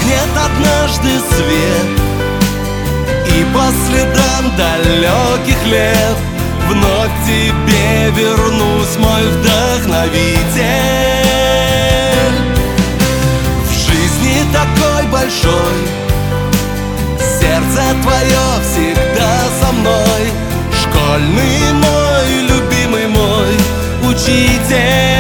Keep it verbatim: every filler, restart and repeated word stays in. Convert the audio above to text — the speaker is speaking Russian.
гаснет однажды свет, и по следам далеких лет вновь к тебе вернусь, мой вдохновитель. В жизни такой большой, сердце твое всегда со мной, школьный мой, любимый мой учитель.